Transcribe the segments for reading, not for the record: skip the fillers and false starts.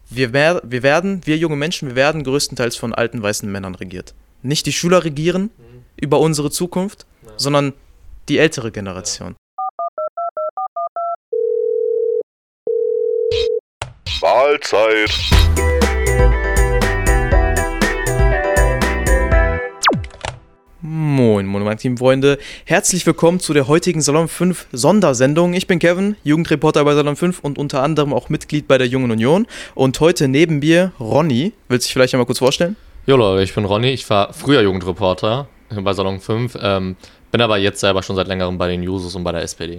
wir junge Menschen, wir werden größtenteils von alten weißen Männern regiert. Nicht die Schüler regieren über unsere Zukunft, sondern die ältere Generation. Mahlzeit. Moin, meine Teamfreunde. Herzlich willkommen zu der heutigen Salon 5 Sondersendung. Ich bin Kevin, Jugendreporter bei Salon 5 und unter anderem auch Mitglied bei der Jungen Union. Und heute neben mir Ronny. Willst du dich vielleicht einmal kurz vorstellen? Jo Leute, ich bin Ronny. Ich war früher Jugendreporter bei Salon 5, bin aber jetzt selber schon seit längerem bei den Jusos und bei der SPD.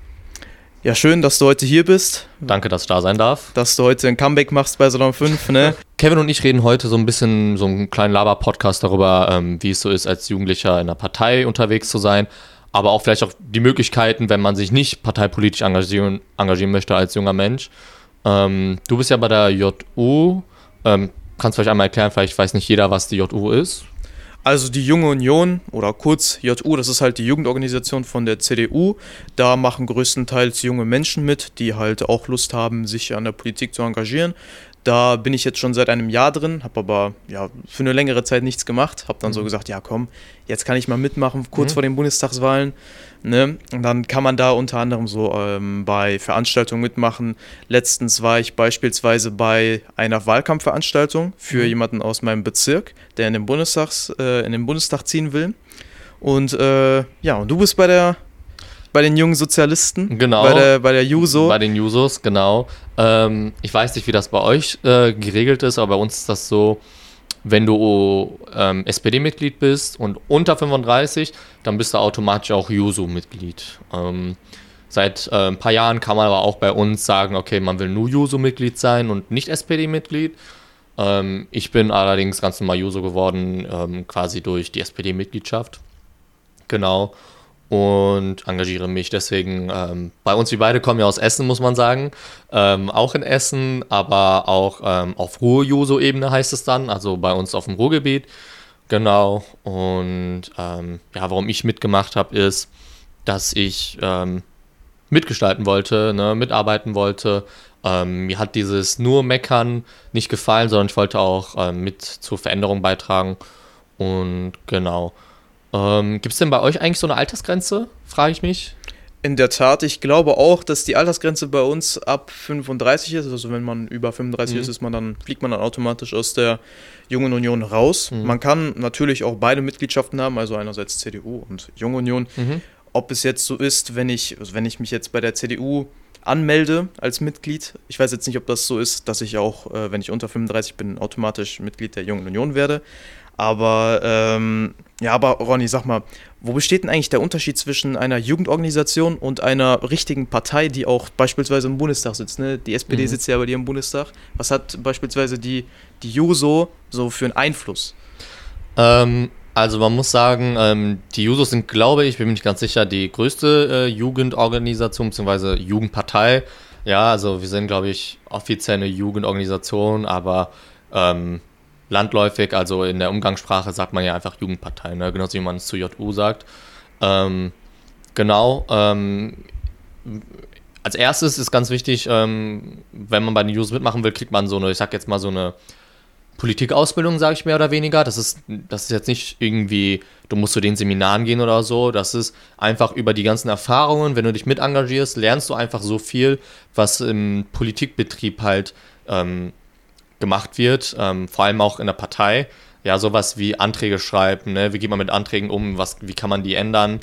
Ja, schön, dass du heute hier bist. Danke, dass ich da sein darf. Dass du heute ein Comeback machst bei Salon 5, ne? Kevin und ich reden heute so ein bisschen, so einen kleinen Laber-Podcast darüber, wie es so ist, als Jugendlicher in einer Partei unterwegs zu sein, aber auch vielleicht auch die Möglichkeiten, wenn man sich nicht parteipolitisch engagieren möchte als junger Mensch. Du bist ja bei der JU, kannst du vielleicht einmal erklären, vielleicht weiß nicht jeder, was die JU ist? Also die Junge Union oder kurz JU, das ist halt die Jugendorganisation von der CDU. Da machen größtenteils junge Menschen mit, die halt auch Lust haben, sich an der Politik zu engagieren. Da bin ich jetzt schon seit einem Jahr drin, habe aber ja für eine längere Zeit nichts gemacht. Habe dann so gesagt, ja komm, jetzt kann ich mal mitmachen, kurz vor den Bundestagswahlen. Ne? Und dann kann man da unter anderem so bei Veranstaltungen mitmachen. Letztens war ich beispielsweise bei einer Wahlkampfveranstaltung für jemanden aus meinem Bezirk, der in den Bundestag ziehen will. Und und du bist bei den jungen Sozialisten, genau, bei der Juso. Bei den Jusos, genau. Ich weiß nicht, wie das bei euch geregelt ist, aber bei uns ist das so, wenn du SPD-Mitglied bist und unter 35, dann bist du automatisch auch Juso-Mitglied. Seit ein paar Jahren kann man aber auch bei uns sagen, okay, man will nur Juso-Mitglied sein und nicht SPD-Mitglied. Ich bin allerdings ganz normal Juso geworden, quasi durch die SPD-Mitgliedschaft. Genau. Und engagiere mich deswegen, bei uns, wir beide kommen ja aus Essen, muss man sagen, auch in Essen, aber auch auf Ruhr-Juso-Ebene heißt es dann, also bei uns auf dem Ruhrgebiet, genau. Und warum ich mitgemacht habe, ist, dass ich mitgestalten wollte, ne, mitarbeiten wollte. Mir hat dieses nur Meckern nicht gefallen, sondern ich wollte auch mit zur Veränderung beitragen und genau. Gibt es denn bei euch eigentlich so eine Altersgrenze, frage ich mich? In der Tat, ich glaube auch, dass die Altersgrenze bei uns ab 35 ist. Also wenn man über 35 ist, fliegt man dann automatisch aus der Jungen Union raus. Man kann natürlich auch beide Mitgliedschaften haben, also einerseits CDU und Junge Union. Ob es jetzt so ist, wenn ich mich jetzt bei der CDU anmelde als Mitglied, ich weiß jetzt nicht, ob das so ist, dass ich auch, wenn ich unter 35 bin, automatisch Mitglied der Jungen Union werde. Aber Ronny, sag mal, wo besteht denn eigentlich der Unterschied zwischen einer Jugendorganisation und einer richtigen Partei, die auch beispielsweise im Bundestag sitzt? Ne? Die SPD sitzt ja bei dir im Bundestag. Was hat beispielsweise die Juso so für einen Einfluss? Also man muss sagen, die Jusos sind, glaube ich, bin mir nicht ganz sicher, die größte Jugendorganisation bzw. Jugendpartei. Ja, also wir sind, glaube ich, offiziell eine Jugendorganisation, aber landläufig, also in der Umgangssprache sagt man ja einfach Jugendpartei, ne? Genauso wie man es zu JU sagt. Als erstes ist ganz wichtig, wenn man bei den Jusos mitmachen will, kriegt man so eine Politikausbildung, sage ich mehr oder weniger. Das ist jetzt nicht irgendwie, du musst zu den Seminaren gehen oder so. Das ist einfach über die ganzen Erfahrungen, wenn du dich mit engagierst, lernst du einfach so viel, was im Politikbetrieb halt gemacht wird, vor allem auch in der Partei. Ja, sowas wie Anträge schreiben, ne? Wie geht man mit Anträgen um, wie kann man die ändern?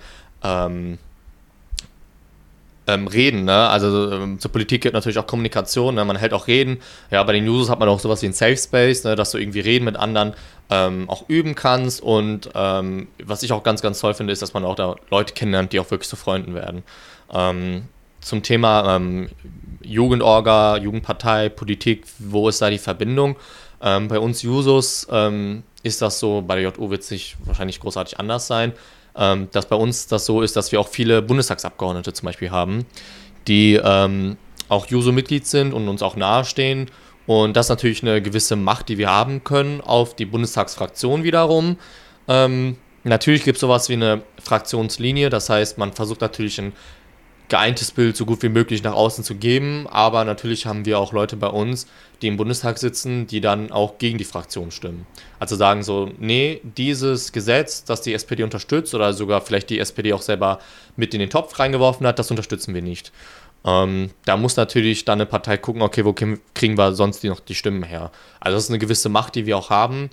Reden, ne? Also zur Politik gehört natürlich auch Kommunikation, ne? Man hält auch Reden. Ja, bei den Jusos hat man auch sowas wie ein Safe Space, ne? Dass du irgendwie Reden mit anderen auch üben kannst und was ich auch ganz, ganz toll finde, ist, dass man auch da Leute kennenlernt, die auch wirklich zu Freunden werden. Zum Thema Jugendorga, Jugendpartei, Politik, wo ist da die Verbindung? Bei uns Jusos ist das so, bei der JU wird es nicht wahrscheinlich großartig anders sein, dass bei uns das so ist, dass wir auch viele Bundestagsabgeordnete zum Beispiel haben, die auch Juso-Mitglied sind und uns auch nahestehen. Und das ist natürlich eine gewisse Macht, die wir haben können auf die Bundestagsfraktion wiederum. Natürlich gibt es sowas wie eine Fraktionslinie, das heißt, man versucht natürlich in geeintes Bild so gut wie möglich nach außen zu geben. Aber natürlich haben wir auch Leute bei uns, die im Bundestag sitzen, die dann auch gegen die Fraktion stimmen. Also sagen so, nee, dieses Gesetz, das die SPD unterstützt oder sogar vielleicht die SPD auch selber mit in den Topf reingeworfen hat, das unterstützen wir nicht. Da muss natürlich dann eine Partei gucken, okay, wo kriegen wir sonst noch die Stimmen her? Also das ist eine gewisse Macht, die wir auch haben.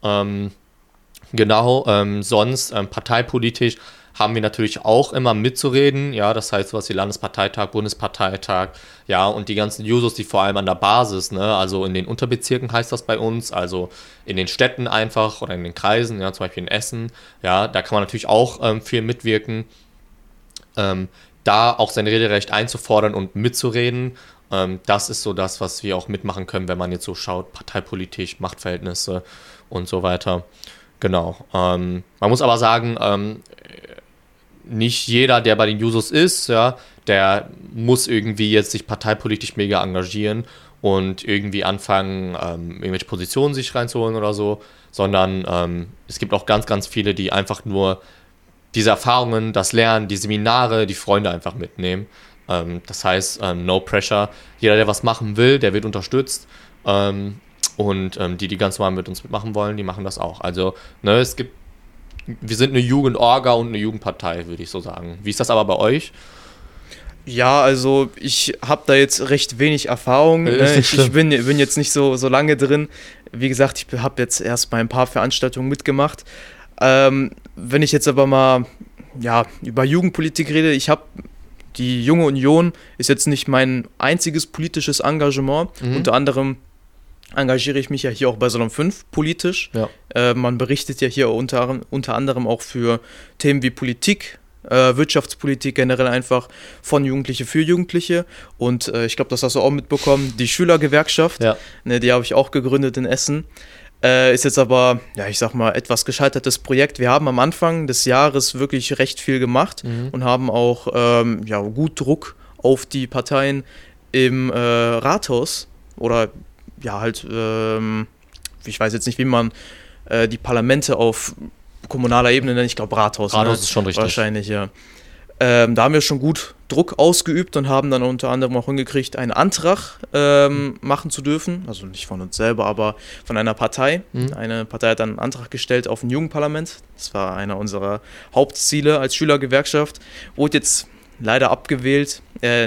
Sonst parteipolitisch haben wir natürlich auch immer mitzureden, ja, das heißt sowas wie Landesparteitag, Bundesparteitag, ja, und die ganzen Jusos, die vor allem an der Basis, ne, also in den Unterbezirken heißt das bei uns, also in den Städten einfach oder in den Kreisen, ja, zum Beispiel in Essen, ja, da kann man natürlich auch viel mitwirken, da auch sein Rederecht einzufordern und mitzureden, das ist so das, was wir auch mitmachen können, wenn man jetzt so schaut, parteipolitisch, Machtverhältnisse und so weiter. Genau. Man muss aber sagen, nicht jeder, der bei den Jusos ist, ja, der muss irgendwie jetzt sich parteipolitisch mega engagieren und irgendwie anfangen, irgendwelche Positionen sich reinzuholen oder so, sondern es gibt auch ganz, ganz viele, die einfach nur diese Erfahrungen, das Lernen, die Seminare, die Freunde einfach mitnehmen. Das heißt, no pressure. Jeder, der was machen will, der wird unterstützt. Und die ganz normal mit uns mitmachen wollen, die machen das auch. Also, ne, wir sind eine Jugendorga und eine Jugendpartei, würde ich so sagen. Wie ist das aber bei euch? Ja, also ich habe da jetzt recht wenig Erfahrung. Ich bin jetzt nicht so lange drin. Wie gesagt, ich habe jetzt erst bei ein paar Veranstaltungen mitgemacht. Wenn ich jetzt aber mal über Jugendpolitik rede, die Junge Union ist jetzt nicht mein einziges politisches Engagement. Unter anderem engagiere ich mich ja hier auch bei Salon 5 politisch. Ja. Man berichtet ja hier unter anderem auch für Themen wie Politik, Wirtschaftspolitik generell einfach von Jugendliche für Jugendliche. Und ich glaube, das hast du auch mitbekommen, die Schülergewerkschaft, ja. Die habe ich auch gegründet in Essen. Ist jetzt aber, ich sag mal, etwas gescheitertes Projekt. Wir haben am Anfang des Jahres wirklich recht viel gemacht und haben auch gut Druck auf die Parteien im Rathaus oder ich weiß jetzt nicht, wie man die Parlamente auf kommunaler Ebene nennt. Ich glaube Rathaus. Rathaus ist schon richtig. Wahrscheinlich, ja. Da haben wir schon gut Druck ausgeübt und haben dann unter anderem auch hingekriegt, einen Antrag machen zu dürfen. Also nicht von uns selber, aber von einer Partei. Eine Partei hat dann einen Antrag gestellt auf ein Jugendparlament. Das war einer unserer Hauptziele als Schülergewerkschaft. Wurde jetzt leider abgelehnt.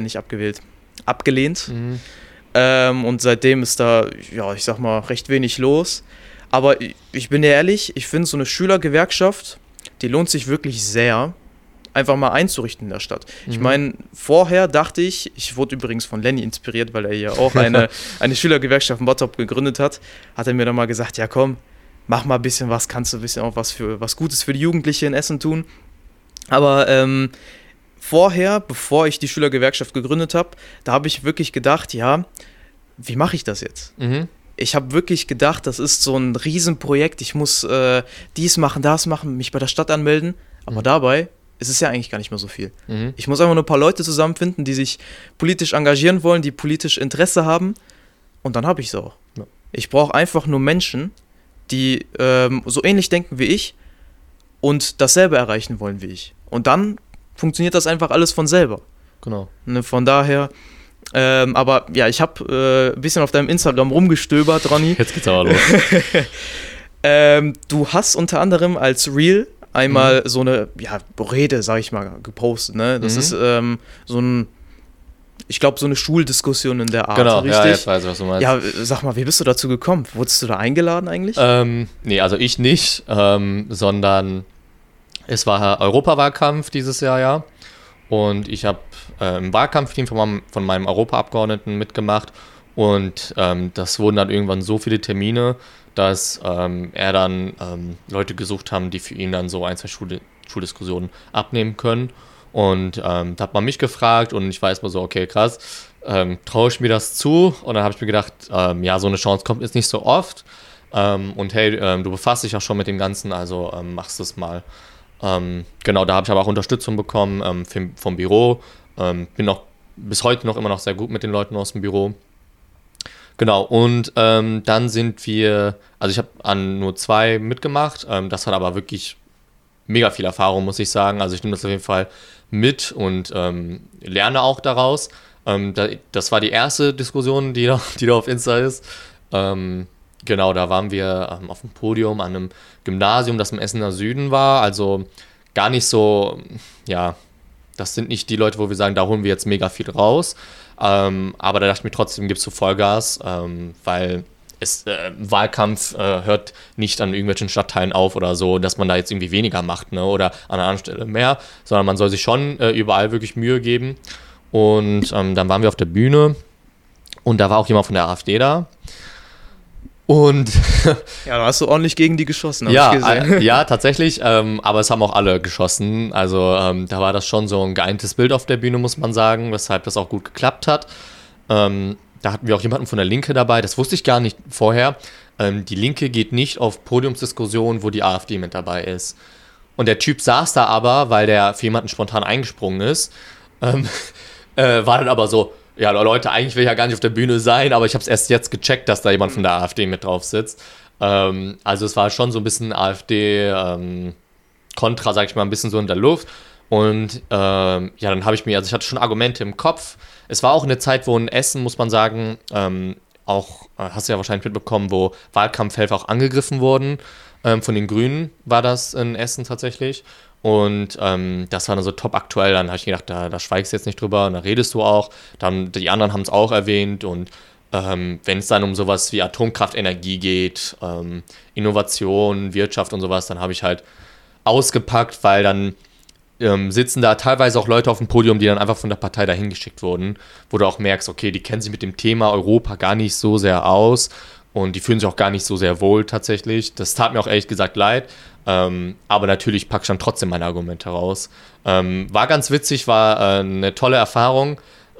Und seitdem ist da, ich sag mal, recht wenig los. Aber ich bin dir ehrlich, ich finde so eine Schülergewerkschaft, die lohnt sich wirklich sehr, einfach mal einzurichten in der Stadt. Ich meine, vorher dachte ich wurde übrigens von Lenny inspiriert, weil er ja auch eine Schülergewerkschaft in Bottrop gegründet hat er mir dann mal gesagt, ja komm, mach mal ein bisschen was, kannst du ein bisschen auch was Gutes für die Jugendliche in Essen tun. Aber vorher, bevor ich die Schülergewerkschaft gegründet habe, da habe ich wirklich gedacht, wie mache ich das jetzt? Ich habe wirklich gedacht, das ist so ein Riesenprojekt, ich muss dies machen, das machen, mich bei der Stadt anmelden, aber dabei ist es ja eigentlich gar nicht mehr so viel. Ich muss einfach nur ein paar Leute zusammenfinden, die sich politisch engagieren wollen, die politisch Interesse haben und dann habe ich es auch. Ja. Ich brauche einfach nur Menschen, die so ähnlich denken wie ich und dasselbe erreichen wollen wie ich. Und dann funktioniert das einfach alles von selber. Genau. Von daher, aber ich habe ein bisschen auf deinem Instagram rumgestöbert, Ronny. Jetzt geht's aber los. Du hast unter anderem als Reel einmal so eine Rede, sag ich mal, gepostet. Ne? Das ist ich glaube, so eine Schuldiskussion in der Art. Genau, richtig? Ja, jetzt weiß ich, was du meinst. Ja, sag mal, wie bist du dazu gekommen? Wurdest du da eingeladen eigentlich? Nee, also ich nicht, sondern es war Europawahlkampf dieses Jahr, ja. Und ich habe im Wahlkampfteam von meinem Europaabgeordneten mitgemacht. Und das wurden dann irgendwann so viele Termine, dass er dann Leute gesucht haben, die für ihn dann so ein, zwei Schuldiskussionen abnehmen können. Und da hat man mich gefragt und ich weiß mal so, okay, krass, traue ich mir das zu? Und dann habe ich mir gedacht, so eine Chance kommt jetzt nicht so oft. Und hey, du befasst dich ja schon mit dem Ganzen, also machst es mal. Genau, da habe ich aber auch Unterstützung bekommen vom Büro. Bin auch bis heute noch immer noch sehr gut mit den Leuten aus dem Büro. Genau, und dann sind wir, also ich habe an nur 2 mitgemacht, das hat aber wirklich mega viel Erfahrung, muss ich sagen. Also ich nehme das auf jeden Fall mit und lerne auch daraus. Das war die erste Diskussion, die da auf Insta ist. Genau, da waren wir auf dem Podium an einem Gymnasium, das im Essener Süden war. Also gar nicht so, ja, das sind nicht die Leute, wo wir sagen, da holen wir jetzt mega viel raus. Aber da dachte ich mir trotzdem, gibst du Vollgas, weil Wahlkampf hört nicht an irgendwelchen Stadtteilen auf oder so, dass man da jetzt irgendwie weniger macht, ne, oder an einer anderen Stelle mehr, sondern man soll sich schon überall wirklich Mühe geben. Und dann waren wir auf der Bühne und da war auch jemand von der AfD da. Und ja, da hast du ordentlich gegen die geschossen, hab ja, ich gesehen. ja, tatsächlich, aber es haben auch alle geschossen. Also da war das schon so ein geeintes Bild auf der Bühne, muss man sagen, weshalb das auch gut geklappt hat. Da hatten wir auch jemanden von der Linke dabei, das wusste ich gar nicht vorher. Die Linke geht nicht auf Podiumsdiskussionen, wo die AfD mit dabei ist. Und der Typ saß da aber, weil der für jemanden spontan eingesprungen ist, war dann aber so, ja Leute, eigentlich will ich ja gar nicht auf der Bühne sein, aber ich habe es erst jetzt gecheckt, dass da jemand von der AfD mit drauf sitzt. Also es war schon so ein bisschen AfD-Kontra, sag ich mal, ein bisschen so in der Luft. Und ja, dann habe ich hatte schon Argumente im Kopf. Es war auch eine Zeit, wo in Essen, muss man sagen, auch, hast du ja wahrscheinlich mitbekommen, wo Wahlkampfhelfer auch angegriffen wurden. Von den Grünen war das in Essen tatsächlich. Und das war dann so top aktuell. Dann habe ich gedacht, da schweigst du jetzt nicht drüber und da redest du auch. Dann die anderen haben es auch erwähnt. Und wenn es dann um sowas wie Atomkraftenergie geht, Innovation, Wirtschaft und sowas, dann habe ich halt ausgepackt, weil dann sitzen da teilweise auch Leute auf dem Podium, die dann einfach von der Partei dahin geschickt wurden, wo du auch merkst, okay, die kennen sich mit dem Thema Europa gar nicht so sehr aus und die fühlen sich auch gar nicht so sehr wohl tatsächlich. Das tat mir auch ehrlich gesagt leid, aber natürlich packe ich dann trotzdem meine Argumente raus. War ganz witzig, war eine tolle Erfahrung.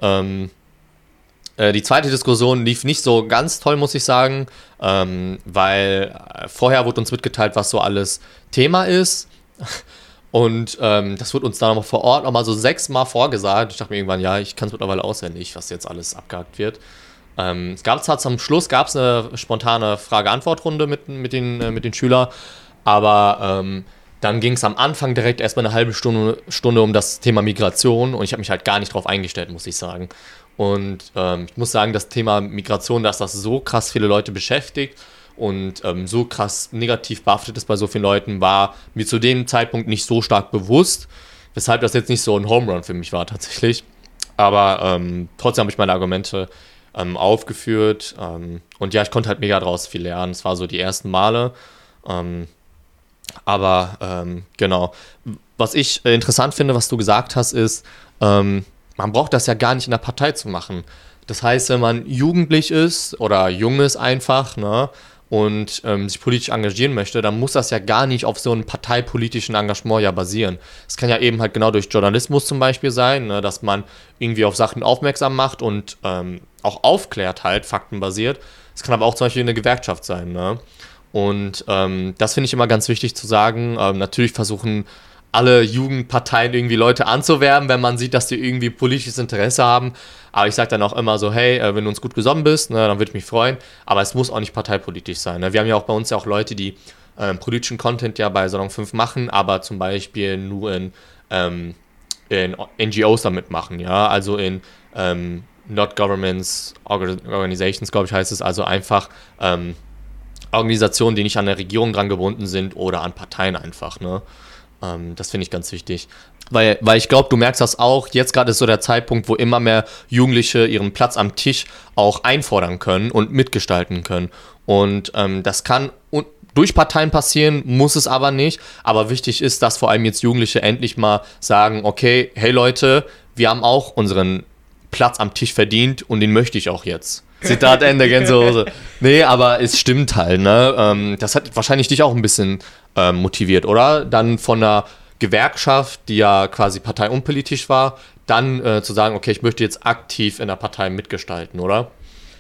Die zweite Diskussion lief nicht so ganz toll, muss ich sagen, weil vorher wurde uns mitgeteilt, was so alles Thema ist. Und das wird uns dann aber vor Ort nochmal so 6 Mal vorgesagt. Ich dachte mir irgendwann, ja, ich kann es mittlerweile auswendig, was jetzt alles abgehakt wird. Es gab zwar zum Schluss eine spontane Frage-Antwort-Runde mit den Schülern, aber dann ging es am Anfang direkt erstmal eine halbe Stunde um das Thema Migration und ich habe mich halt gar nicht drauf eingestellt, muss ich sagen. Und ich muss sagen, das Thema Migration, dass das so krass viele Leute beschäftigt und so krass negativ behaftet ist bei so vielen Leuten, war mir zu dem Zeitpunkt nicht so stark bewusst, weshalb das jetzt nicht so ein Home Run für mich war tatsächlich. Aber trotzdem habe ich meine Argumente aufgeführt und ja, ich konnte halt mega draus viel lernen. Es war so die ersten Male. Aber genau. Was ich interessant finde, was du gesagt hast, ist, man braucht das ja gar nicht in der Partei zu machen. Das heißt, wenn man jugendlich ist oder jung ist einfach, ne, und sich politisch engagieren möchte, dann muss das ja gar nicht auf so einem parteipolitischen Engagement ja basieren. Es kann ja eben halt genau durch Journalismus zum Beispiel sein, ne, dass man irgendwie auf Sachen aufmerksam macht und auch aufklärt halt, faktenbasiert. Es kann aber auch zum Beispiel eine Gewerkschaft sein, ne? Und das finde ich immer ganz wichtig zu sagen. Natürlich versuchen alle Jugendparteien irgendwie Leute anzuwerben, wenn man sieht, dass die irgendwie politisches Interesse haben. Aber ich sage dann auch immer so, hey, wenn du uns gut gesonnen bist, ne, dann würde ich mich freuen. Aber es muss auch nicht parteipolitisch sein. Ne? Wir haben ja auch bei uns ja auch Leute, die politischen Content ja bei Salon 5 machen, aber zum Beispiel nur in NGOs damit machen. Ja? Also in Not Governments Organizations, glaube ich, heißt es. Also einfach Organisationen, die nicht an der Regierung dran gebunden sind oder an Parteien einfach, ne? Das finde ich ganz wichtig. Weil ich glaube, du merkst das auch, jetzt gerade ist so der Zeitpunkt, wo immer mehr Jugendliche ihren Platz am Tisch auch einfordern können und mitgestalten können. Und das kann durch Parteien passieren, muss es aber nicht. Aber wichtig ist, dass vor allem jetzt Jugendliche endlich mal sagen, okay, hey Leute, wir haben auch unseren Platz am Tisch verdient und den möchte ich auch jetzt. Zitat Ende, Gänsehose. Nee, aber es stimmt halt, ne? Das hat wahrscheinlich dich auch ein bisschen motiviert, oder? Dann von einer Gewerkschaft, die ja quasi parteiunpolitisch war, dann zu sagen, okay, ich möchte jetzt aktiv in der Partei mitgestalten, oder?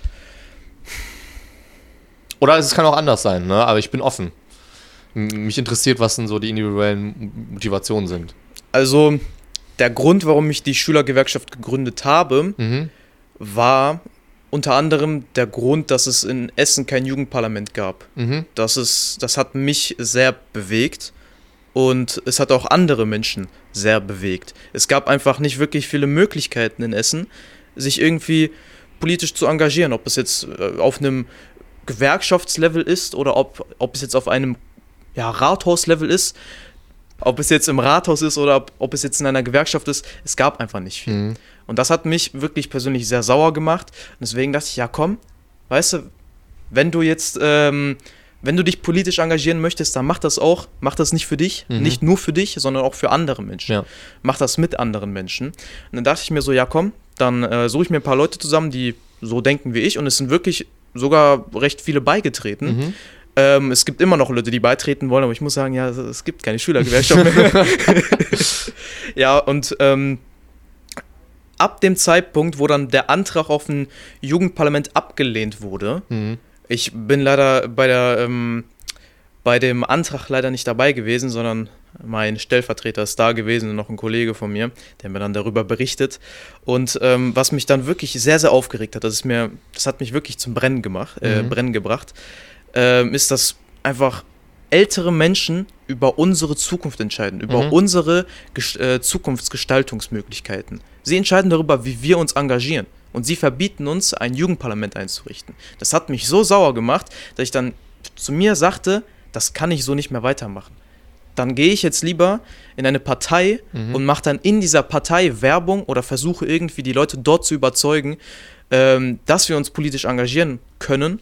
Oder es kann auch anders sein, ne? Aber ich bin offen. Mich interessiert, was denn so die individuellen Motivationen sind. Also, der Grund, warum ich die Schülergewerkschaft gegründet habe, war unter anderem der Grund, dass es in Essen kein Jugendparlament gab. Das hat mich sehr bewegt und es hat auch andere Menschen sehr bewegt. Es gab einfach nicht wirklich viele Möglichkeiten in Essen, sich irgendwie politisch zu engagieren, ob es jetzt auf einem Gewerkschaftslevel ist oder ob es jetzt auf einem Rathauslevel ist, ob es jetzt im Rathaus ist oder ob es jetzt in einer Gewerkschaft ist. Es gab einfach nicht viel. Mhm. Und das hat mich wirklich persönlich sehr sauer gemacht. Und deswegen dachte ich, ja komm, weißt du, wenn du jetzt, wenn du dich politisch engagieren möchtest, dann mach das auch. Mach das nicht für dich, nicht nur für dich, sondern auch für andere Menschen. Ja. Mach das mit anderen Menschen. Und dann dachte ich mir so, ja komm, dann suche ich mir ein paar Leute zusammen, die so denken wie ich. Und es sind wirklich sogar recht viele beigetreten. Mhm. Es gibt immer noch Leute, die beitreten wollen, aber ich muss sagen, ja, es gibt keine Schülergewerkschaft mehr. Ja, und ab dem Zeitpunkt, wo dann der Antrag auf ein Jugendparlament abgelehnt wurde, ich bin leider bei dem Antrag leider nicht dabei gewesen, sondern mein Stellvertreter ist da gewesen und noch ein Kollege von mir, der mir dann darüber berichtet. Und was mich dann wirklich sehr, sehr aufgeregt hat, das hat mich wirklich zum Brennen gebracht, ist, dass einfach ältere Menschen über unsere Zukunft entscheiden, über unsere Zukunftsgestaltungsmöglichkeiten. Sie entscheiden darüber, wie wir uns engagieren. Und sie verbieten uns, ein Jugendparlament einzurichten. Das hat mich so sauer gemacht, dass ich dann zu mir sagte, das kann ich so nicht mehr weitermachen. Dann gehe ich jetzt lieber in eine Partei und mache dann in dieser Partei Werbung oder versuche irgendwie die Leute dort zu überzeugen, dass wir uns politisch engagieren können,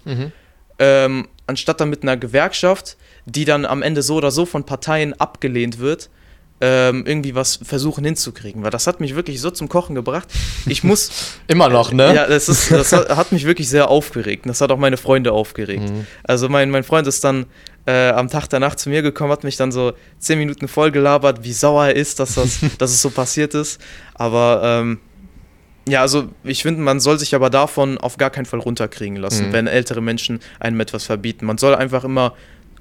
anstatt dann mit einer Gewerkschaft, die dann am Ende so oder so von Parteien abgelehnt wird, irgendwie was versuchen hinzukriegen. Weil das hat mich wirklich so zum Kochen gebracht. Ich muss... Immer noch, ne? Ja, das hat mich wirklich sehr aufgeregt. Und das hat auch meine Freunde aufgeregt. Also mein Freund ist dann am Tag danach zu mir gekommen, hat mich dann so 10 Minuten voll gelabert, wie sauer er ist, dass es so passiert ist. Aber ja, also ich finde, man soll sich aber davon auf gar keinen Fall runterkriegen lassen, wenn ältere Menschen einem etwas verbieten. Man soll einfach immer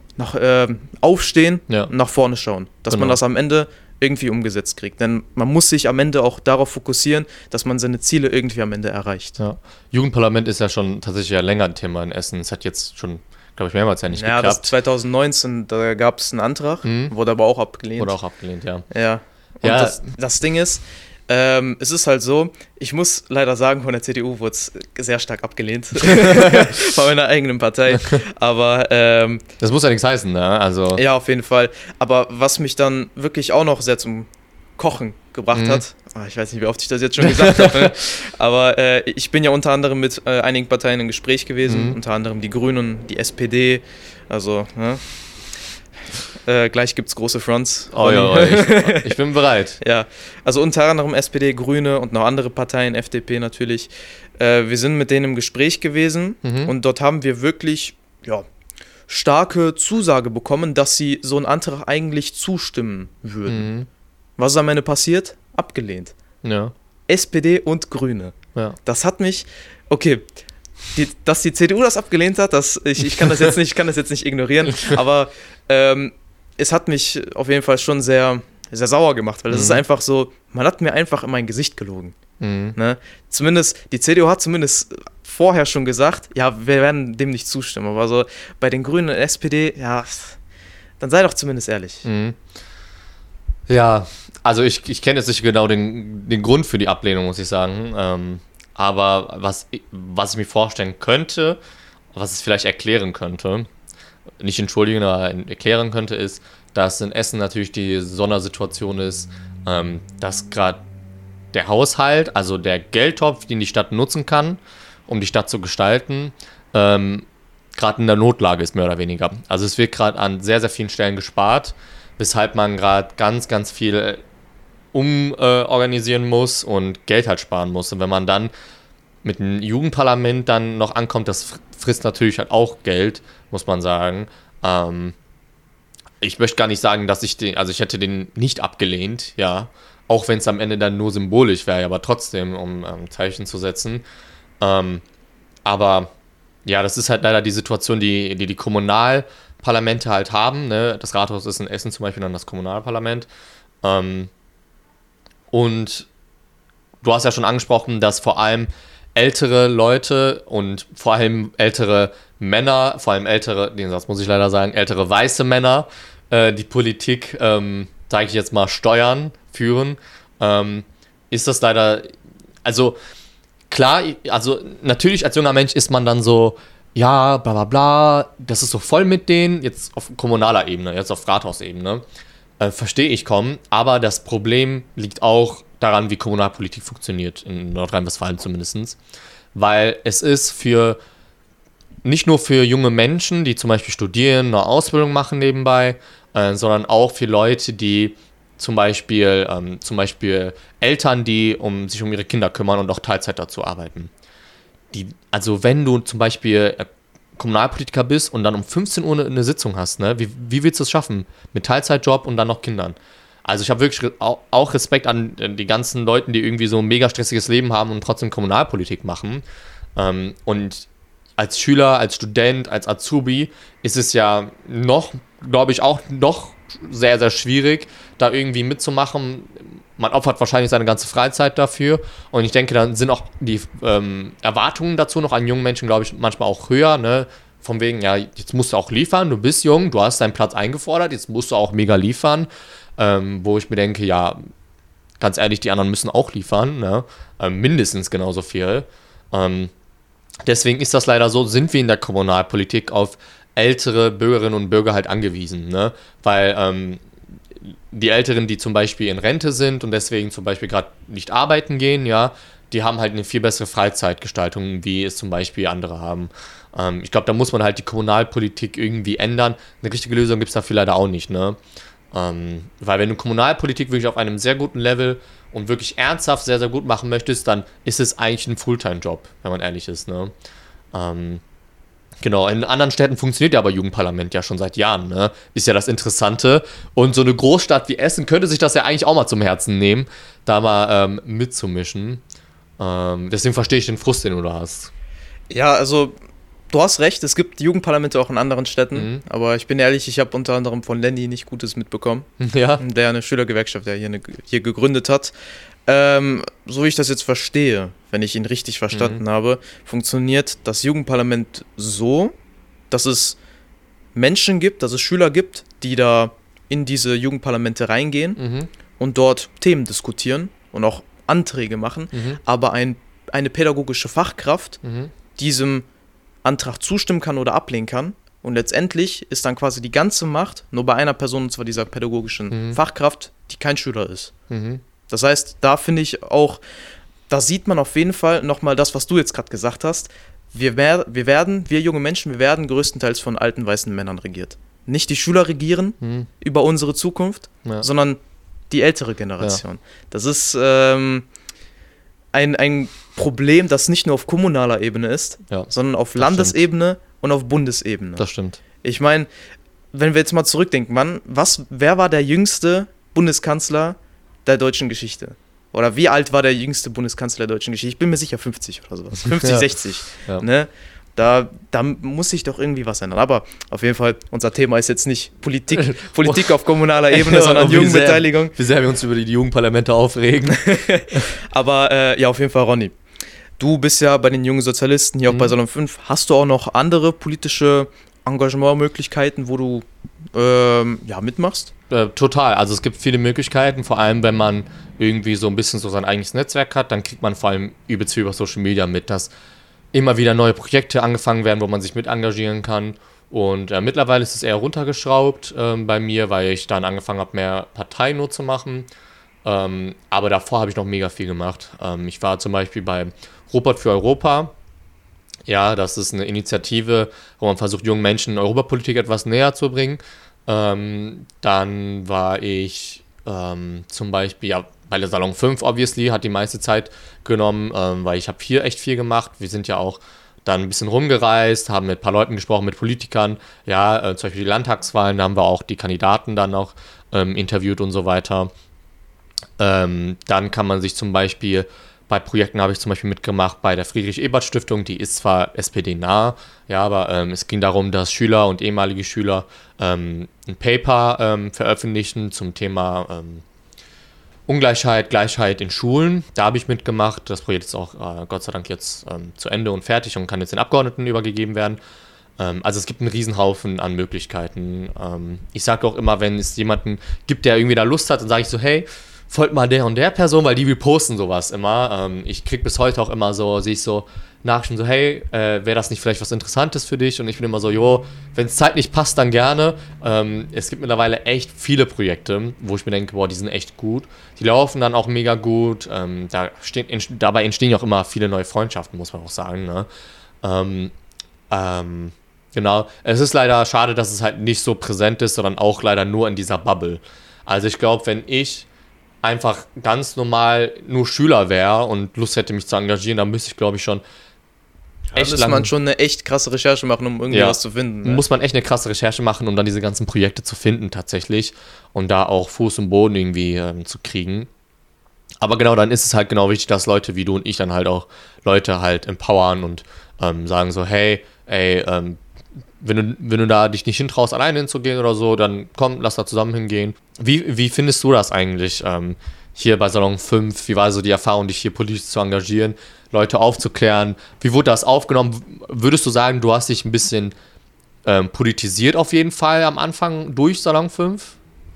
aufstehen und nach vorne schauen, dass man das am Ende irgendwie umgesetzt kriegt. Denn man muss sich am Ende auch darauf fokussieren, dass man seine Ziele irgendwie am Ende erreicht. Ja. Jugendparlament ist ja schon tatsächlich ja länger ein Thema in Essen. Es hat jetzt schon, glaube ich, mehrmals ja nicht geklappt. Ja, das 2019, da gab es einen Antrag, wurde aber auch abgelehnt. Wurde auch abgelehnt, ja. Ja. Und das Ding ist, es ist halt so, ich muss leider sagen, von der CDU wurde es sehr stark abgelehnt. Von meiner eigenen Partei. Aber das muss ja nichts heißen, ne? Also ja, auf jeden Fall. Aber was mich dann wirklich auch noch sehr zum Kochen gebracht hat, ich weiß nicht, wie oft ich das jetzt schon gesagt habe, ne? Aber ich bin ja unter anderem mit einigen Parteien im Gespräch gewesen, unter anderem die Grünen, die SPD, also ne? Gleich gibt es große Fronts. Oh ja, ich bin bereit. Ja, also unter anderem SPD, Grüne und noch andere Parteien, FDP natürlich. Wir sind mit denen im Gespräch gewesen und dort haben wir wirklich starke Zusage bekommen, dass sie so einen Antrag eigentlich zustimmen würden. Was ist am Ende passiert? Abgelehnt. Ja. SPD und Grüne. Ja. Das hat mich, okay, dass die CDU das abgelehnt hat, ich kann das jetzt nicht ignorieren, aber es hat mich auf jeden Fall schon sehr, sehr sauer gemacht, weil es ist einfach so, man hat mir einfach in mein Gesicht gelogen. Ne? Zumindest, die CDU hat zumindest vorher schon gesagt, ja, wir werden dem nicht zustimmen, aber so bei den Grünen und SPD, ja, dann sei doch zumindest ehrlich. Ja, also ich kenne jetzt nicht genau den Grund für die Ablehnung, muss ich sagen, aber was ich mir vorstellen könnte, was es vielleicht erklären könnte, nicht entschuldigen, aber erklären könnte, ist, dass in Essen natürlich die Sondersituation ist, dass gerade der Haushalt, also der Geldtopf, den die Stadt nutzen kann, um die Stadt zu gestalten, gerade in der Notlage ist, mehr oder weniger. Also es wird gerade an sehr, sehr vielen Stellen gespart, weshalb man gerade ganz, ganz viel umorganisieren muss und Geld halt sparen muss. Und wenn man dann mit dem Jugendparlament dann noch ankommt, das frisst natürlich halt auch Geld, muss man sagen. Ich möchte gar nicht sagen, dass ich hätte den nicht abgelehnt, ja, auch wenn es am Ende dann nur symbolisch wäre, aber trotzdem, um Zeichen zu setzen. Aber ja, das ist halt leider die Situation, die Kommunalparlamente halt haben, ne? Das Rathaus ist in Essen zum Beispiel dann das Kommunalparlament. Und du hast ja schon angesprochen, dass vor allem ältere Leute und vor allem ältere Männer, vor allem ältere, den Satz muss ich leider sagen, ältere weiße Männer die Politik, sage ich jetzt mal, steuern, führen, ist das leider, also klar, also natürlich als junger Mensch ist man dann so, ja, bla bla bla, das ist so voll mit denen, jetzt auf kommunaler Ebene, jetzt auf Rathausebene, verstehe ich kaum, aber das Problem liegt auch daran, wie Kommunalpolitik funktioniert, in Nordrhein-Westfalen zumindest, weil es ist nicht nur für junge Menschen, die zum Beispiel studieren, eine Ausbildung machen nebenbei, sondern auch für Leute, die zum Beispiel Eltern, die sich um ihre Kinder kümmern und auch Teilzeit dazu arbeiten. Also wenn du zum Beispiel Kommunalpolitiker bist und dann um 15 Uhr eine Sitzung hast, ne, wie willst du es schaffen? Mit Teilzeitjob und dann noch Kindern. Also ich habe wirklich auch Respekt an die ganzen Leuten, die irgendwie so ein mega stressiges Leben haben und trotzdem Kommunalpolitik machen. Und als Schüler, als Student, als Azubi ist es ja glaube ich, auch noch sehr, sehr schwierig, da irgendwie mitzumachen. Man opfert wahrscheinlich seine ganze Freizeit dafür. Und ich denke, dann sind auch die Erwartungen dazu noch an jungen Menschen, glaube ich, manchmal auch höher. Ne? Von wegen, ja, jetzt musst du auch liefern, du bist jung, du hast deinen Platz eingefordert, jetzt musst du auch mega liefern. Wo ich mir denke, ja, ganz ehrlich, die anderen müssen auch liefern. Ne? Mindestens genauso viel. Deswegen ist das leider so, sind wir in der Kommunalpolitik auf ältere Bürgerinnen und Bürger halt angewiesen, ne? Weil die Älteren, die zum Beispiel in Rente sind und deswegen zum Beispiel gerade nicht arbeiten gehen, ja, die haben halt eine viel bessere Freizeitgestaltung, wie es zum Beispiel andere haben. Ich glaube, da muss man halt die Kommunalpolitik irgendwie ändern. Eine richtige Lösung gibt es dafür leider auch nicht, ne? Weil wenn du Kommunalpolitik wirklich auf einem sehr guten Level und wirklich ernsthaft sehr, sehr gut machen möchtest, dann ist es eigentlich ein Fulltime-Job, wenn man ehrlich ist, ne? Genau, in anderen Städten funktioniert ja aber Jugendparlament ja schon seit Jahren, ne? Ist ja das Interessante. Und so eine Großstadt wie Essen könnte sich das ja eigentlich auch mal zum Herzen nehmen, da mal mitzumischen. Deswegen verstehe ich den Frust, den du da hast. Ja, also du hast recht, es gibt Jugendparlamente auch in anderen Städten, aber ich bin ehrlich, ich habe unter anderem von Lenny nicht Gutes mitbekommen, Ja. der eine Schülergewerkschaft, der hier gegründet hat. So wie ich das jetzt verstehe, wenn ich ihn richtig verstanden habe, funktioniert das Jugendparlament so, dass es Menschen gibt, dass es Schüler gibt, die da in diese Jugendparlamente reingehen und dort Themen diskutieren und auch Anträge machen, aber eine pädagogische Fachkraft diesem Antrag zustimmen kann oder ablehnen kann. Und letztendlich ist dann quasi die ganze Macht nur bei einer Person, und zwar dieser pädagogischen Fachkraft, die kein Schüler ist. Das heißt, da finde ich auch, da sieht man auf jeden Fall nochmal das, was du jetzt gerade gesagt hast. Wir junge Menschen, wir werden größtenteils von alten weißen Männern regiert. Nicht die Schüler regieren über unsere Zukunft, sondern die ältere Generation. Ja. Das ist ein Problem, das nicht nur auf kommunaler Ebene ist, sondern auf Landesebene und auf Bundesebene. Das stimmt. Ich meine, wenn wir jetzt mal zurückdenken, wer war der jüngste Bundeskanzler der deutschen Geschichte? Oder wie alt war der jüngste Bundeskanzler der deutschen Geschichte? Ich bin mir sicher 50 oder sowas. 50, 60. Ja. Ne? Da muss sich doch irgendwie was ändern. Aber auf jeden Fall, unser Thema ist jetzt nicht Politik auf kommunaler Ebene, sondern Jugendbeteiligung. Wie sehr wir uns über die Jugendparlamente aufregen. Aber ja, auf jeden Fall, Ronny. Du bist ja bei den jungen Sozialisten hier auch bei Salon 5. Hast du auch noch andere politische Engagementmöglichkeiten, wo du mitmachst? Total. Also es gibt viele Möglichkeiten, vor allem wenn man irgendwie so ein bisschen so sein eigenes Netzwerk hat, dann kriegt man vor allem übelst viel über Social Media mit, dass immer wieder neue Projekte angefangen werden, wo man sich mit engagieren kann. Und mittlerweile ist es eher runtergeschraubt bei mir, weil ich dann angefangen habe, mehr Parteien nur zu machen. Aber davor habe ich noch mega viel gemacht. Ich war zum Beispiel bei Robert für Europa. Ja, das ist eine Initiative, wo man versucht, jungen Menschen Europapolitik etwas näher zu bringen. Dann war ich zum Beispiel bei der Salon 5, obviously, hat die meiste Zeit genommen, weil ich habe hier echt viel gemacht. Wir sind ja auch dann ein bisschen rumgereist, haben mit ein paar Leuten gesprochen, mit Politikern. Ja, zum Beispiel die Landtagswahlen, da haben wir auch die Kandidaten dann auch interviewt und so weiter. Dann kann man sich zum Beispiel, bei Projekten habe ich zum Beispiel mitgemacht bei der Friedrich-Ebert-Stiftung, die ist zwar SPD-nah, ja, aber es ging darum, dass Schüler und ehemalige Schüler ein Paper veröffentlichen zum Thema Ungleichheit, Gleichheit in Schulen. Da habe ich mitgemacht. Das Projekt ist auch Gott sei Dank jetzt zu Ende und fertig und kann jetzt den Abgeordneten übergegeben werden. Also es gibt einen Riesenhaufen an Möglichkeiten. Ich sage auch immer, wenn es jemanden gibt, der irgendwie da Lust hat, dann sage ich so, hey, folgt mal der und der Person, weil die reposten sowas immer. Ich kriege bis heute auch immer so, sehe ich so Nachrichten so, hey, wäre das nicht vielleicht was Interessantes für dich? Und ich bin immer so, jo, wenn es zeitlich passt, dann gerne. Es gibt mittlerweile echt viele Projekte, wo ich mir denke, boah, die sind echt gut. Die laufen dann auch mega gut. Dabei entstehen ja auch immer viele neue Freundschaften, muss man auch sagen. Ne? Genau. Es ist leider schade, dass es halt nicht so präsent ist, sondern auch leider nur in dieser Bubble. Also ich glaube, wenn ich einfach ganz normal nur Schüler wäre und Lust hätte, mich zu engagieren, dann müsste ich, glaube ich, schon echt lange... man schon eine echt krasse Recherche machen, um irgendwie was zu finden. Ne? Muss man echt eine krasse Recherche machen, um dann diese ganzen Projekte zu finden tatsächlich und da auch Fuß im Boden irgendwie zu kriegen. Aber genau, dann ist es halt genau wichtig, dass Leute wie du und ich dann halt auch Leute halt empowern und sagen so, hey, ey, wenn du da dich nicht hintraust, alleine hinzugehen oder so, dann komm, lass da zusammen hingehen. Wie findest du das eigentlich hier bei Salon 5? Wie war so die Erfahrung, dich hier politisch zu engagieren, Leute aufzuklären? Wie wurde das aufgenommen? Würdest du sagen, du hast dich ein bisschen politisiert auf jeden Fall am Anfang durch Salon 5?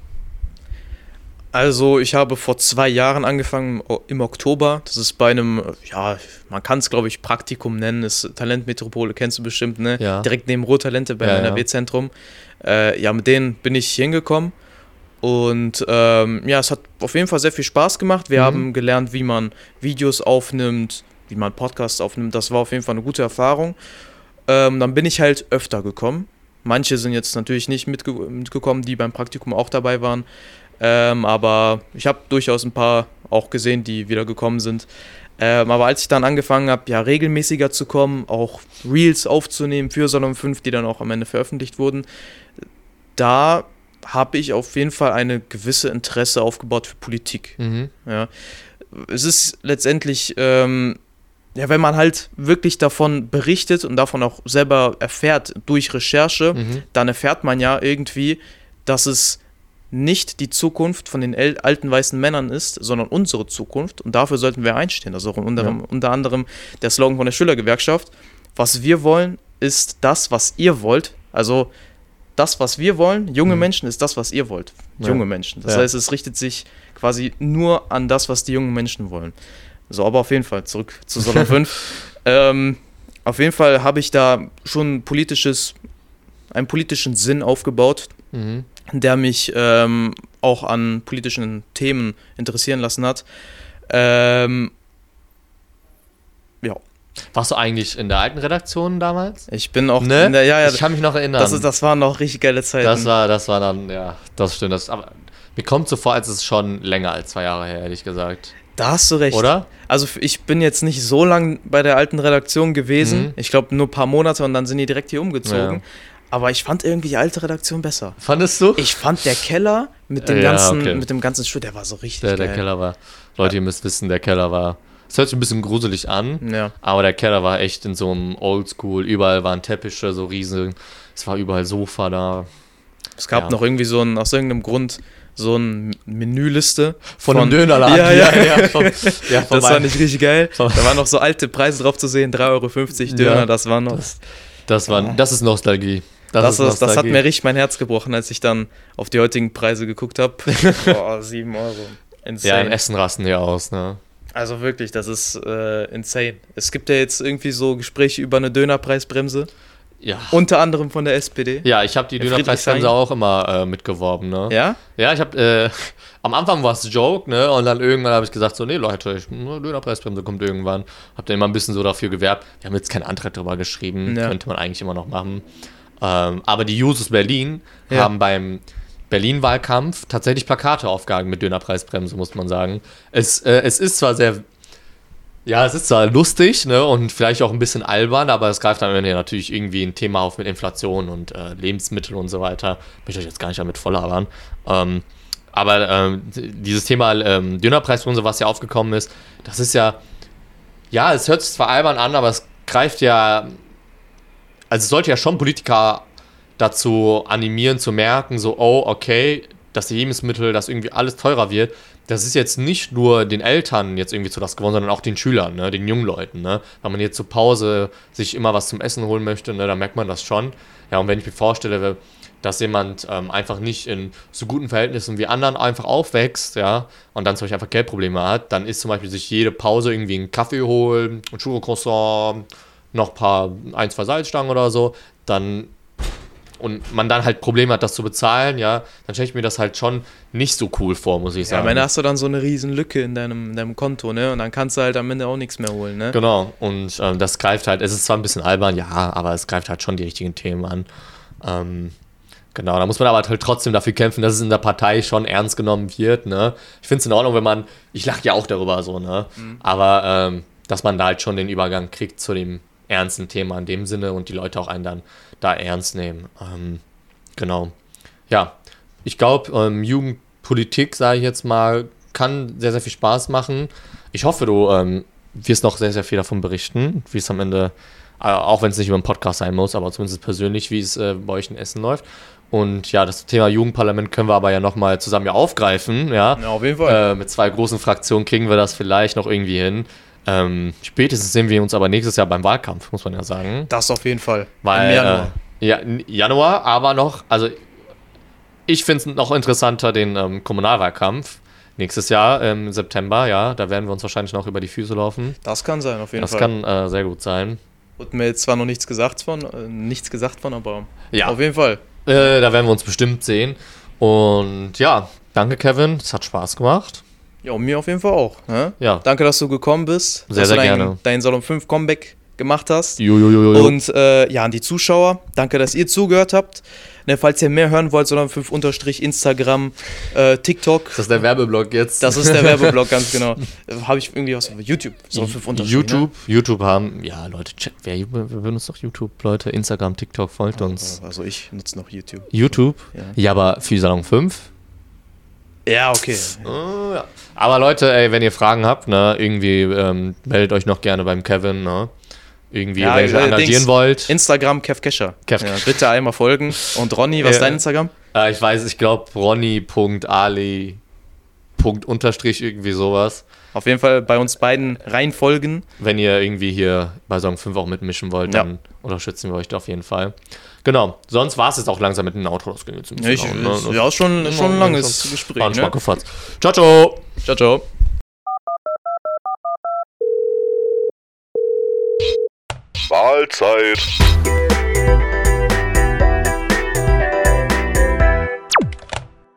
Also ich habe vor 2 Jahren angefangen, im Oktober. Das ist bei einem, ja, man kann es glaube ich Praktikum nennen, ist Talentmetropole, kennst du bestimmt, ne? Ja. Direkt neben Ruhrtalente beim NRW-Zentrum. Ja, mit denen bin ich hingekommen und ja, es hat auf jeden Fall sehr viel Spaß gemacht. Wir haben gelernt, wie man Videos aufnimmt, wie man Podcasts aufnimmt. Das war auf jeden Fall eine gute Erfahrung. Dann bin ich halt öfter gekommen. Manche sind jetzt natürlich nicht mitgekommen, die beim Praktikum auch dabei waren. Aber ich habe durchaus ein paar auch gesehen, die wieder gekommen sind. Aber als ich dann angefangen habe, ja, regelmäßiger zu kommen, auch Reels aufzunehmen für Salon 5, die dann auch am Ende veröffentlicht wurden, da habe ich auf jeden Fall eine gewisse Interesse aufgebaut für Politik. Ja. Es ist letztendlich, ja, wenn man halt wirklich davon berichtet und davon auch selber erfährt durch Recherche, dann erfährt man ja irgendwie, dass es nicht die Zukunft von den alten weißen Männern ist, sondern unsere Zukunft. Und dafür sollten wir einstehen. Also unter anderem der Slogan von der Schülergewerkschaft. Was wir wollen, ist das, was ihr wollt. Also das, was wir wollen, junge Menschen, ist das, was ihr wollt. Junge Menschen. Das heißt, es richtet sich quasi nur an das, was die jungen Menschen wollen. So, aber auf jeden Fall zurück zu Salon 5. Auf jeden Fall habe ich da schon einen politischen Sinn aufgebaut, der mich auch an politischen Themen interessieren lassen hat. Ja. Warst du eigentlich in der alten Redaktion damals? Ich bin auch ne? in der, ja, ich kann mich noch erinnern. Das waren noch richtig geile Zeiten. Das war dann, ja, das stimmt. Aber mir kommt so vor, als es schon länger als 2 Jahre her, ehrlich gesagt. Da hast du recht. Oder? Also ich bin jetzt nicht so lang bei der alten Redaktion gewesen. Ich glaube nur ein paar Monate und dann sind die direkt hier umgezogen. Ja. Aber ich fand irgendwie die alte Redaktion besser. Fandest du? Ich fand der Keller mit dem ganzen Stuhl, der war so richtig geil. Der Keller war, Leute, ihr müsst wissen, der Keller war, es hört sich ein bisschen gruselig an, aber der Keller war echt in so einem Oldschool, überall waren Teppiche, so riesig, es war überall Sofa da. Es gab noch irgendwie aus irgendeinem Grund so eine Menüliste von einem Dönerladen. Ja, das war nicht richtig geil. Da waren noch so alte Preise drauf zu sehen, 3,50 € Döner, das war noch... Das ist Nostalgie. Das hat mir richtig mein Herz gebrochen, als ich dann auf die heutigen Preise geguckt habe. Boah, 7 €. Insane. Ja, in Essen rasten die aus, ne? Also wirklich, das ist insane. Es gibt ja jetzt irgendwie so Gespräche über eine Dönerpreisbremse. Ja. Unter anderem von der SPD. Ja, ich habe die Dönerpreisbremse auch immer mitgeworben, ne? Ja? Ja, ich habe, am Anfang war es Joke, ne? Und dann irgendwann habe ich gesagt so, nee Leute, Dönerpreisbremse kommt irgendwann. Hab dann immer ein bisschen so dafür gewerbt. Wir haben jetzt keinen Antrag drüber geschrieben, könnte man eigentlich immer noch machen. Aber die Jusos Berlin haben beim Berlin-Wahlkampf tatsächlich Plakate aufgehangen mit Dönerpreisbremse, muss man sagen. Es ist zwar lustig, ne, und vielleicht auch ein bisschen albern, aber es greift am Ende natürlich irgendwie ein Thema auf mit Inflation und Lebensmittel und so weiter. Möchte ich euch jetzt gar nicht damit volllabern. Aber dieses Thema Dönerpreisbremse, was ja aufgekommen ist, das ist ja, es hört sich zwar albern an, aber es greift ja, also es sollte ja schon Politiker dazu animieren, zu merken, so, oh, okay, das Lebensmittel, dass irgendwie alles teurer wird, das ist jetzt nicht nur den Eltern jetzt irgendwie zu Last geworden, sondern auch den Schülern, ne, den jungen Leuten, ne? Wenn man jetzt zur Pause sich immer was zum Essen holen möchte, ne, dann merkt man das schon. Ja, und wenn ich mir vorstelle, dass jemand einfach nicht in so guten Verhältnissen wie anderen einfach aufwächst, ja, und dann zum Beispiel einfach Geldprobleme hat, dann ist zum Beispiel sich jede Pause irgendwie einen Kaffee holen, ein Schokocroissant, noch ein, zwei Salzstangen oder so, dann und man dann halt Probleme hat, das zu bezahlen, ja, dann stelle ich mir das halt schon nicht so cool vor, muss ich sagen. Ja, am Ende hast du dann so eine riesen Lücke in deinem Konto, ne? Und dann kannst du halt am Ende auch nichts mehr holen, ne? Genau, und das greift halt, es ist zwar ein bisschen albern, ja, aber es greift halt schon die richtigen Themen an. Genau, da muss man aber halt trotzdem dafür kämpfen, dass es in der Partei schon ernst genommen wird, ne? Ich finde es in Ordnung, ich lache ja auch darüber so, ne? Aber dass man da halt schon den Übergang kriegt zu dem ernsten Thema in dem Sinne und die Leute auch einen dann da ernst nehmen. Genau. Ja, ich glaube, Jugendpolitik, sage ich jetzt mal, kann sehr, sehr viel Spaß machen. Ich hoffe, du wirst noch sehr, sehr viel davon berichten, wie es am Ende, auch wenn es nicht über einen Podcast sein muss, aber zumindest persönlich, wie es bei euch in Essen läuft. Und ja, das Thema Jugendparlament können wir aber ja nochmal zusammen aufgreifen. Ja, auf jeden Fall. Mit 2 großen Fraktionen kriegen wir das vielleicht noch irgendwie hin. Spätestens sehen wir uns aber nächstes Jahr beim Wahlkampf, muss man ja sagen. Das auf jeden Fall. Weil, im Januar. Januar, aber noch, also ich finde es noch interessanter, den Kommunalwahlkampf nächstes Jahr im September, ja, da werden wir uns wahrscheinlich noch über die Füße laufen. Das kann sein, auf jeden Fall. Das kann sehr gut sein. Wurde mir jetzt zwar noch nichts gesagt von, aber ja, auf jeden Fall. Da werden wir uns bestimmt sehen. Und ja, danke Kevin, es hat Spaß gemacht. Ja, und mir auf jeden Fall auch. Ne? Ja. Danke, dass du gekommen bist. Sehr, sehr gerne. Dein Salon 5 Comeback gemacht hast. Jo. Und ja, an die Zuschauer, danke, dass ihr zugehört habt. Ne, falls ihr mehr hören wollt, Salon 5 unterstrich Instagram, TikTok. Das ist der Werbeblock jetzt. Das ist der Werbeblock, ganz genau. Habe ich irgendwie was über YouTube? Salon 5 unterstrich. YouTube haben, ja Leute, wir benutzt doch YouTube, Leute, Instagram, TikTok, folgt uns. Also ich nutze noch YouTube. YouTube? Ja, aber für Salon 5? Ja, okay. Ja. Aber Leute, ey, wenn ihr Fragen habt, ne, irgendwie meldet euch noch gerne beim Kevin, ne? Irgendwie, wenn ihr engagieren wollt. Instagram KevKescher. Ja, bitte einmal folgen. Und Ronny, was ist dein Instagram? Ich glaube Ronny.ali. Unterstrich irgendwie sowas. Auf jeden Fall bei uns beiden reinfolgen. Wenn ihr irgendwie hier bei Song 5 auch mitmischen wollt, dann unterstützen wir euch da auf jeden Fall. Genau, sonst war es jetzt auch langsam mit dem Outro. Das ging jetzt ein bisschen ja, schon ein langes Gespräch. Ne? Ciao, ciao. Ciao, ciao. Mahlzeit.